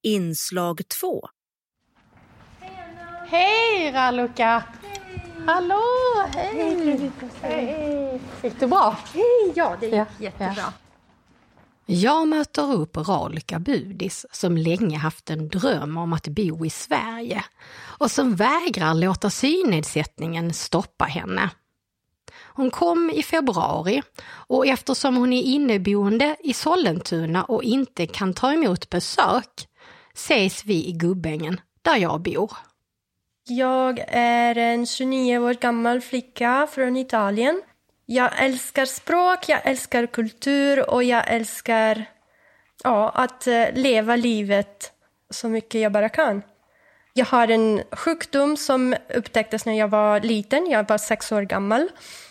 Inslag 2. Hej Raluca! Hallå, hej! Hej! Gick det bra? Hej, ja det gick jättebra. Ja. Jag möter upp Raluca Budis som länge haft en dröm om att bo i Sverige och som vägrar låta synnedsättningen stoppa henne. Hon kom i februari och eftersom hon är inneboende i Sollentuna och inte kan ta emot besök ses vi i Gubbängen där jag bor. Jag är en 29 år gammal flicka från Italien. Jag älskar språk, jag älskar kultur och jag älskar att leva livet så mycket jag bara kan. Jag har en sjukdom som upptäcktes när jag var liten. Jag var 6 år gammal.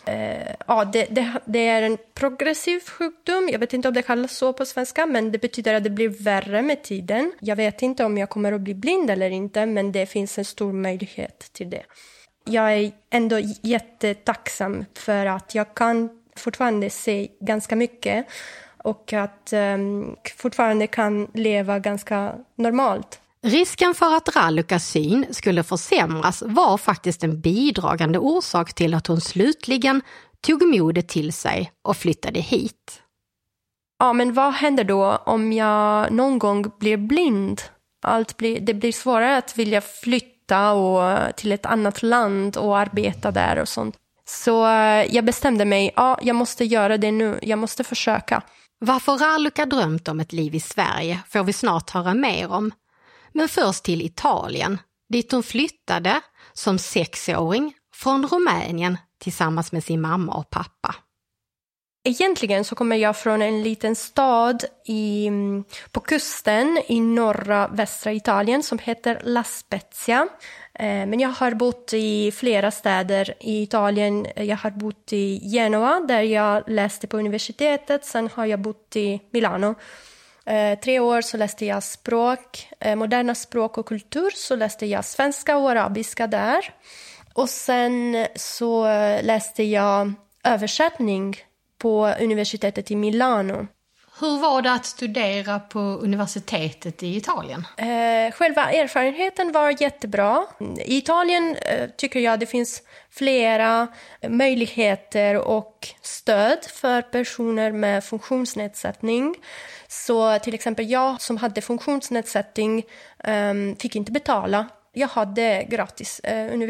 Det är en progressiv sjukdom. Jag vet inte om det kallas så på svenska, men det betyder att det blir värre med tiden. Jag vet inte om jag kommer att bli blind eller inte, men det finns en stor möjlighet till det. Jag är ändå jättetacksam för att jag kan fortfarande se ganska mycket och att fortfarande kan leva ganska normalt. Risken för att Ralucas syn skulle försämras var faktiskt en bidragande orsak till att hon slutligen tog modet till sig och flyttade hit. Ja, men vad händer då om jag någon gång blir blind? Det blir svårare att vilja flytta till ett annat land och arbeta där och sånt. Så jag bestämde mig, jag måste göra det nu. Jag måste försöka. Varför Raluca drömt om ett liv i Sverige får vi snart höra mer om. Men först till Italien, dit hon flyttade som 6-åring från Rumänien tillsammans med sin mamma och pappa. Egentligen så kommer jag från en liten stad på kusten i norra västra Italien som heter La Spezia. Men jag har bott i flera städer i Italien. Jag har bott i Genua där jag läste på universitetet. Sen har jag bott i Milano. 3 år så läste jag språk, moderna språk och kultur, så läste jag svenska och arabiska där. Och sen så läste jag översättning på universitetet i Milano. Hur var det att studera på universitetet i Italien? Själva erfarenheten var jättebra. I Italien tycker jag det finns flera möjligheter och stöd för personer med funktionsnedsättning. Så till exempel jag som hade funktionsnedsättning fick inte betala. Jag hade gratis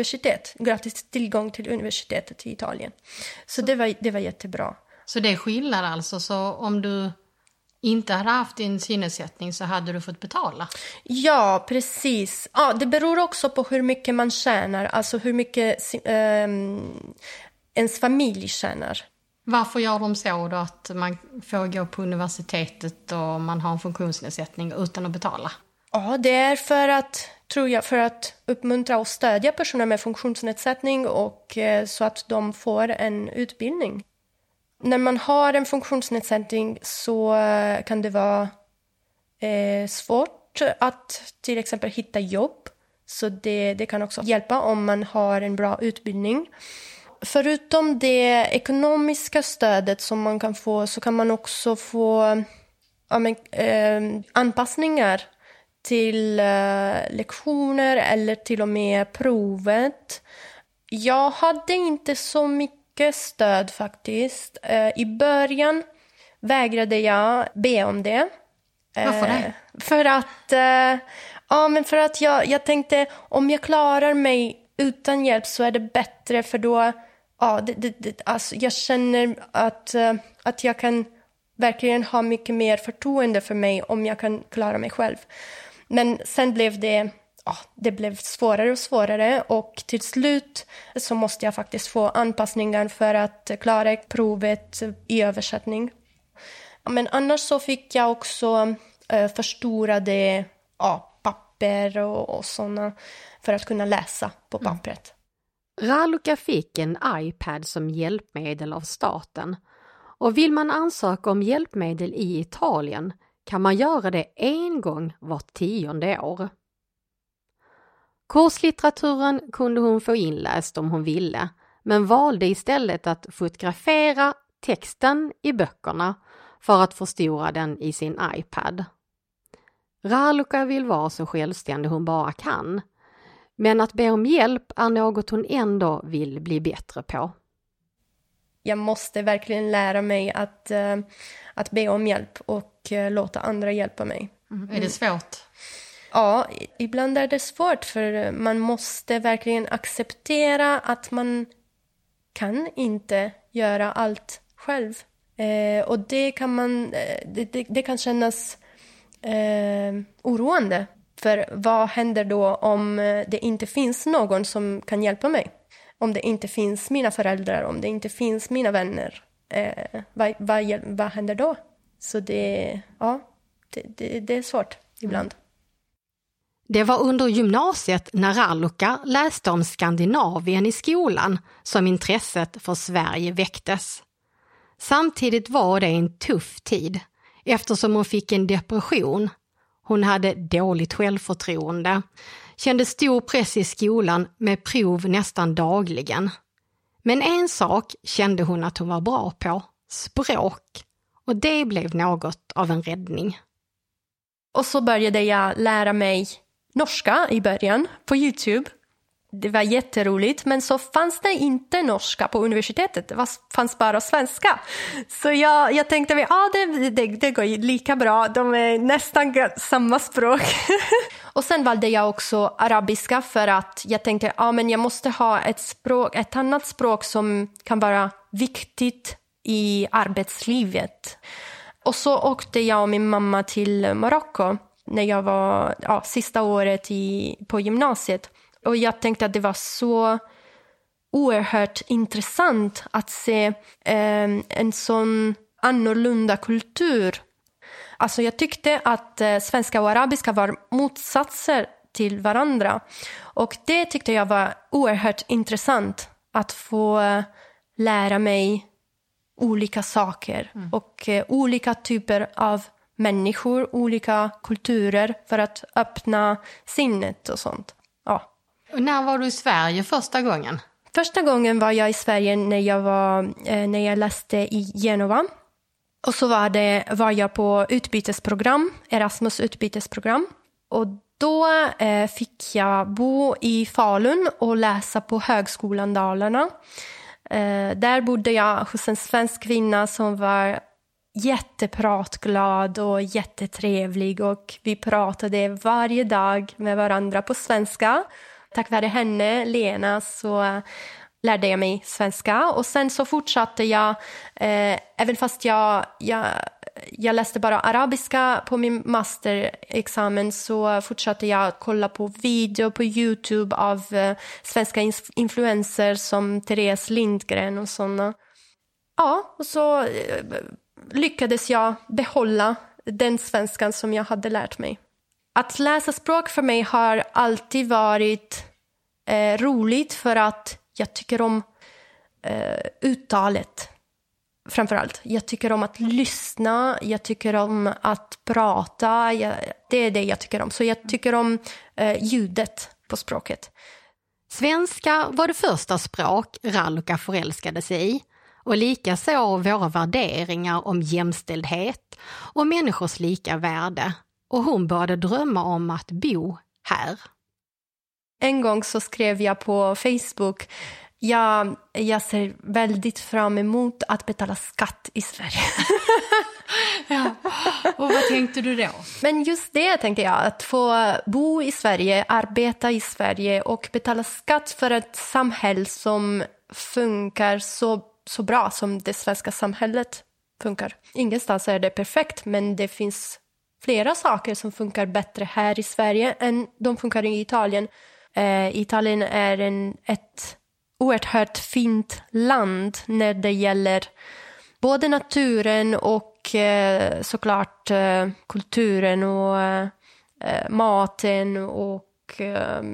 tillgång till universitetet i Italien. Så det var jättebra. Så det är skillnad alltså, så om du inte hade haft din synnedsättning så hade du fått betala? Ja, precis. Ja, det beror också på hur mycket man tjänar, alltså hur mycket ens familj tjänar. Varför gör de så då att man får gå på universitetet och man har en funktionsnedsättning utan att betala? Ja, det är för att uppmuntra och stödja personer med funktionsnedsättning och så att de får en utbildning. När man har en funktionsnedsättning så kan det vara svårt att till exempel hitta jobb. Så det kan också hjälpa om man har en bra utbildning. Förutom det ekonomiska stödet som man kan få så kan man också få anpassningar till lektioner eller till och med provet. Jag hade inte så mycket stöd faktiskt. I början vägrade jag be om det. Varför det? För att jag tänkte om jag klarar mig utan hjälp så är det bättre, för då alltså, jag känner att jag kan verkligen ha mycket mer förtroende för mig om jag kan klara mig själv. Men sen blev det blev svårare och svårare, och till slut så måste jag faktiskt få anpassningar för att klara provet i översättning. Men annars så fick jag också förstorade papper och sådana för att kunna läsa på pappret. Raluca fick en iPad som hjälpmedel av staten. Och vill man ansöka om hjälpmedel i Italien kan man göra det en gång vart 10:e år. Kurslitteraturen kunde hon få inläst om hon ville, men valde istället att fotografera texten i böckerna för att förstora den i sin iPad. Raluca vill vara så självständig hon bara kan. Men att be om hjälp är något hon ändå vill bli bättre på. Jag måste verkligen lära mig att be om hjälp och låta andra hjälpa mig. Är det svårt? Ja, ibland är det svårt för man måste verkligen acceptera att man kan inte göra allt själv. Och det kan kännas oroande. För vad händer då om det inte finns någon som kan hjälpa mig? Om det inte finns mina föräldrar, om det inte finns mina vänner. Vad händer då? Så det är svårt ibland. Det var under gymnasiet när Raluca läste om Skandinavien i skolan som intresset för Sverige väcktes. Samtidigt var det en tuff tid eftersom hon fick en depression. Hon hade dåligt självförtroende, kände stor press i skolan med prov nästan dagligen. Men en sak kände hon att hon var bra på, språk. Och det blev något av en räddning. Och så började jag lära mig norska i början på YouTube. Det var jätteroligt, men så fanns det inte norska på universitetet. Det fanns bara svenska. Så jag tänkte, det går lika bra. De är nästan samma språk. Och sen valde jag också arabiska för att jag tänkte, men jag måste ha ett annat språk som kan vara viktigt i arbetslivet. Och så åkte jag och min mamma till Marocko när jag var sista året på gymnasiet. Och jag tänkte att det var så oerhört intressant att se en sån annorlunda kultur. Alltså jag tyckte att svenska och arabiska var motsatser till varandra. Och det tyckte jag var oerhört intressant att få lära mig olika saker. Och olika typer av människor, olika kulturer för att öppna sinnet och sånt. Ja. Och när var du i Sverige första gången? Första gången var jag i Sverige när jag läste i Genova. Och så var jag på utbytesprogram, Erasmus utbytesprogram. Och då fick jag bo i Falun och läsa på Högskolan Dalarna. Där bodde jag hos en svensk kvinna som var jättepratglad och jättetrevlig. Och vi pratade varje dag med varandra på svenska. Tack vare henne, Lena, så lärde jag mig svenska. Och sen så fortsatte jag, även fast jag läste bara arabiska på min masterexamen, så fortsatte jag kolla på video på YouTube av svenska influencer som Therese Lindgren och sådana. Ja, och så lyckades jag behålla den svenskan som jag hade lärt mig. Att läsa språk för mig har alltid varit roligt för att jag tycker om uttalet. Framförallt. Jag tycker om att lyssna, jag tycker om att prata. Det är det jag tycker om. Så jag tycker om ljudet på språket. Svenska var det första språk Raluca förälskade sig i. Och likaså våra värderingar om jämställdhet och människors lika värde. Och hon började drömma om att bo här. En gång så skrev jag på Facebook: jag ser väldigt fram emot att betala skatt i Sverige. Ja. Och vad tänkte du då? Men just det tänkte jag, att få bo i Sverige, arbeta i Sverige och betala skatt för ett samhälle som funkar så bra som det svenska samhället funkar. Ingenstans är det perfekt, men det finns flera saker som funkar bättre här i Sverige än de funkar i Italien. Italien är ett oerhört fint land när det gäller både naturen och såklart kulturen och maten och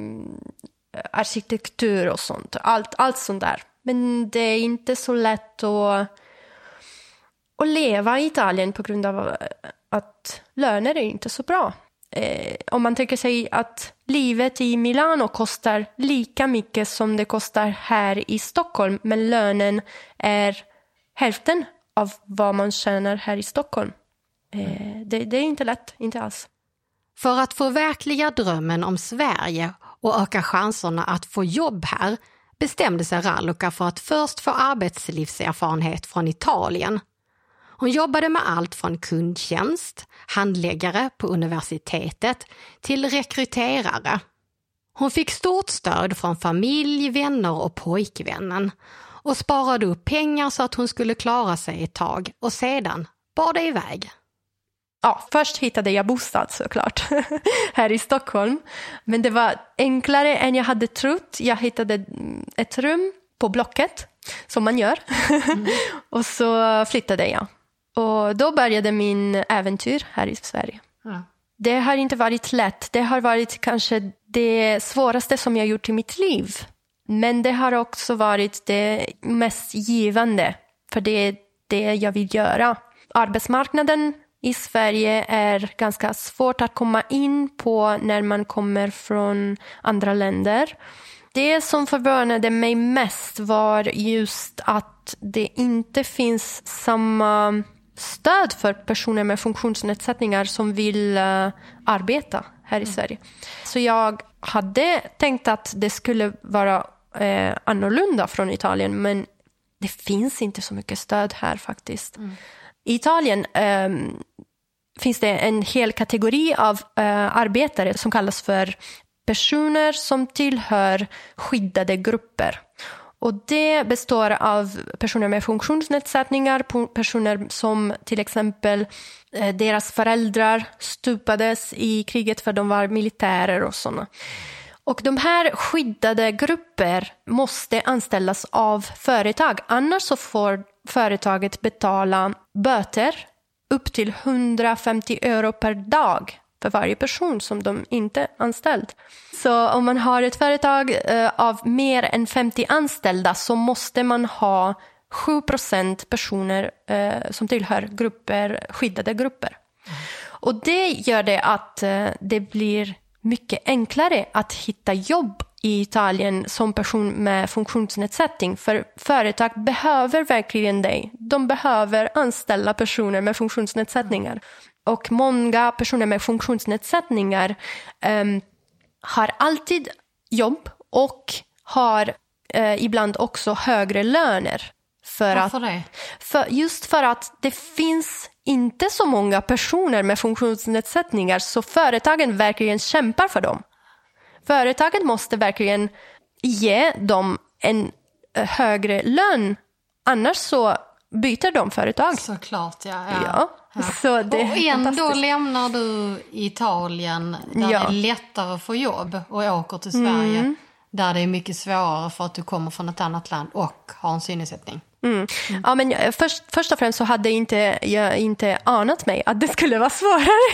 arkitektur och sånt. Allt sånt där. Men det är inte så lätt att leva i Italien på grund av att löner är inte så bra. Om man tänker sig att livet i Milano kostar lika mycket som det kostar här i Stockholm, men lönen är hälften av vad man tjänar här i Stockholm. Det är inte lätt, inte alls. För att förverkliga drömmen om Sverige och öka chanserna att få jobb här bestämde sig Raluca för att först få arbetslivserfarenhet från Italien. Hon jobbade med allt från kundtjänst, handläggare på universitetet till rekryterare. Hon fick stort stöd från familj, vänner och pojkvännen och sparade upp pengar så att hon skulle klara sig ett tag och sedan bar det iväg. Ja, först hittade jag bostad såklart här i Stockholm. Men det var enklare än jag hade trott. Jag hittade ett rum på Blocket, som man gör. Och så flyttade jag. Och då började min äventyr här i Sverige. Ja. Det har inte varit lätt. Det har varit kanske det svåraste som jag gjort i mitt liv. Men det har också varit det mest givande. För det är det jag vill göra. Arbetsmarknaden i Sverige är ganska svårt att komma in på när man kommer från andra länder. Det som förvånade mig mest var just att det inte finns samma stöd för personer med funktionsnedsättningar som vill arbeta här i Sverige. Så jag hade tänkt att det skulle vara annorlunda från Italien, men det finns inte så mycket stöd här faktiskt. I Italien finns det en hel kategori av arbetare som kallas för personer som tillhör skyddade grupper. Och det består av personer med funktionsnedsättningar, personer som till exempel deras föräldrar stupades i kriget för de var militärer och sådana. Och de här skyddade grupper måste anställas av företag. Annars så får företaget betala böter upp till 150 euro per dag för varje person som de inte anställt. Så om man har ett företag av mer än 50 anställda så måste man ha 7% personer som tillhör grupper, skyddade grupper. Och det gör det att det blir mycket enklare att hitta jobb i Italien som person med funktionsnedsättning. För företag behöver verkligen dig. De behöver anställa personer med funktionsnedsättningar. Och många personer med funktionsnedsättningar har alltid jobb och har ibland också högre löner. Varför det? Just för att det finns inte så många personer med funktionsnedsättningar, så företagen verkligen kämpar för dem. Företagen måste verkligen ge dem en högre lön, annars så byter de företag. Såklart, ja. Så det och ändå lämnar du Italien där det är lättare att få jobb och åker till Sverige där det är mycket svårare för att du kommer från ett annat land och har en synnedsättning. Ja, men först och främst så hade jag inte anat mig att det skulle vara svårare.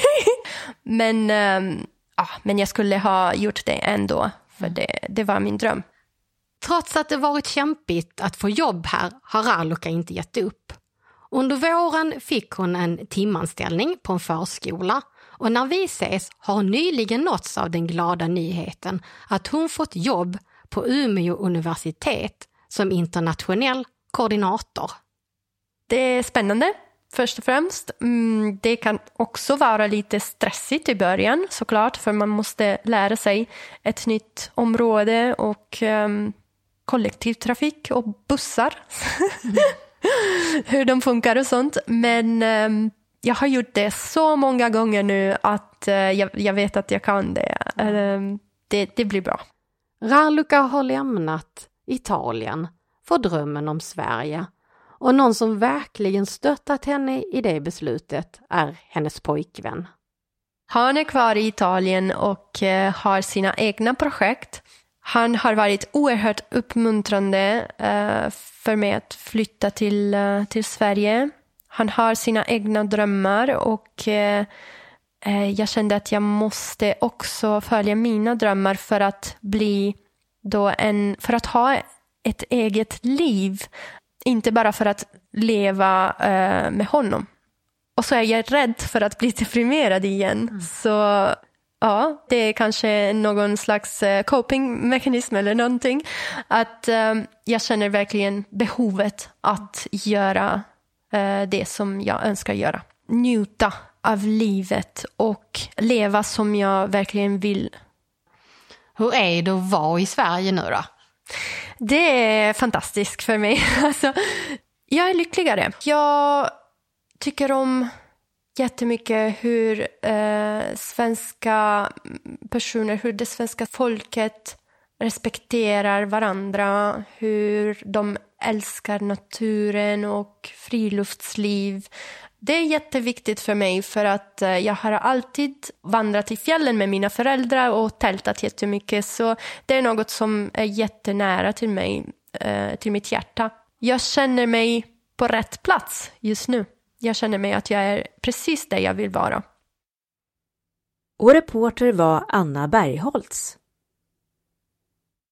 Men jag skulle ha gjort det ändå, för det var min dröm. Trots att det varit kämpigt att få jobb här har Raluca inte gett upp. Under våren fick hon en timanställning på en förskola och när vi ses har hon nyligen nåtts av den glada nyheten att hon fått jobb på Umeå universitet som internationell koordinator. Det är spännande, först och främst. Det kan också vara lite stressigt i början, såklart, för man måste lära sig ett nytt område och kollektivtrafik och bussar. Hur de funkar och sånt. Men jag har gjort det så många gånger nu att jag vet att jag kan det. Det blir bra. Raluca har lämnat Italien för drömmen om Sverige. Och någon som verkligen stöttat henne i det beslutet är hennes pojkvän. Han är kvar i Italien och har sina egna projekt. Han har varit oerhört uppmuntrande för mig att flytta till Sverige. Han har sina egna drömmar och jag kände att jag måste också följa mina drömmar för att bli för att ha ett eget liv. Inte bara för att leva med honom. Och så är jag rädd för att bli deprimerad igen. Så ja, det är kanske någon slags coping-mekanism eller någonting. Att jag känner verkligen behovet att göra det som jag önskar göra. Njuta av livet och leva som jag verkligen vill. Hur är det att vara i Sverige nu då? Det är fantastiskt för mig. Alltså, jag är lyckligare. Jag tycker om jättemycket hur svenska personer, hur det svenska folket respekterar varandra, hur de älskar naturen och friluftsliv. Det är jätteviktigt för mig för att jag har alltid vandrat i fjällen med mina föräldrar och tältat jättemycket. Så det är något som är jättenära till mig, till mitt hjärta. Jag känner mig på rätt plats just nu. Jag känner mig att jag är precis där jag vill vara. Och reporter var Anna Bergholtz.